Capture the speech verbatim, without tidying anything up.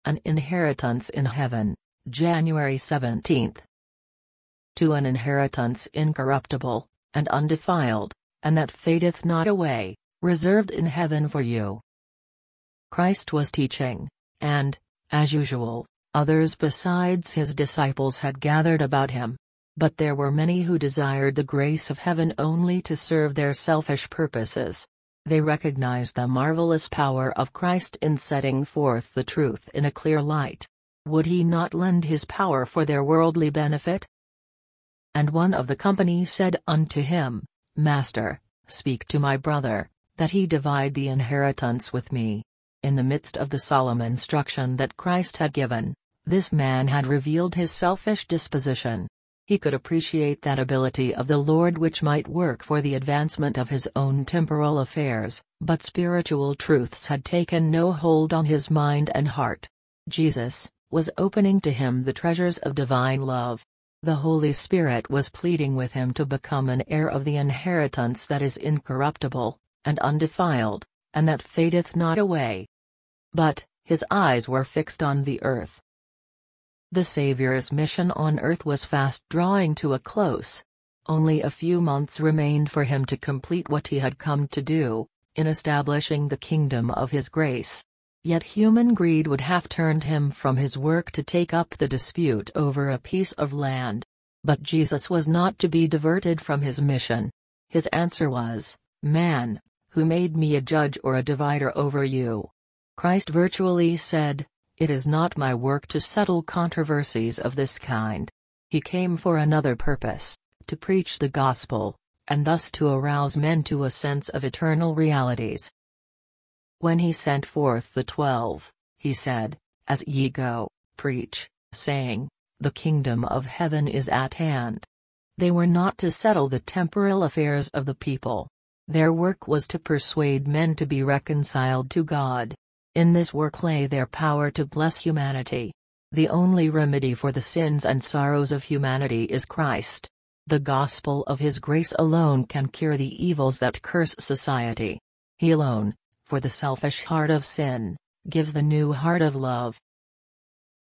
An inheritance in heaven, January seventeenth. To an inheritance incorruptible, and undefiled, and that fadeth not away, reserved in heaven for you. Christ was teaching, and, as usual, others besides his disciples had gathered about him. But there were many who desired the grace of heaven only to serve their selfish purposes. They recognized the marvelous power of Christ in setting forth the truth in a clear light. Would he not lend his power for their worldly benefit? And one of the company said unto him, Master, speak to my brother, that he divide the inheritance with me. In the midst of the solemn instruction that Christ had given, this man had revealed his selfish disposition. He could appreciate that ability of the Lord which might work for the advancement of his own temporal affairs, but spiritual truths had taken no hold on his mind and heart. Jesus was opening to him the treasures of divine love. The Holy Spirit was pleading with him to become an heir of the inheritance that is incorruptible, and undefiled, and that fadeth not away. But his eyes were fixed on the earth. The Savior's mission on earth was fast drawing to a close. Only a few months remained for him to complete what he had come to do, in establishing the kingdom of his grace. Yet human greed would have turned him from his work to take up the dispute over a piece of land. But Jesus was not to be diverted from his mission. His answer was, Man, who made me a judge or a divider over you? Christ virtually said, It is not my work to settle controversies of this kind. He came for another purpose, to preach the gospel, and thus to arouse men to a sense of eternal realities. When he sent forth the twelve, he said, As ye go, preach, saying, The kingdom of heaven is at hand. They were not to settle the temporal affairs of the people. Their work was to persuade men to be reconciled to God. In this work lay their power to bless humanity. The only remedy for the sins and sorrows of humanity is Christ. The gospel of his grace alone can cure the evils that curse society. He alone, for the selfish heart of sin, gives the new heart of love.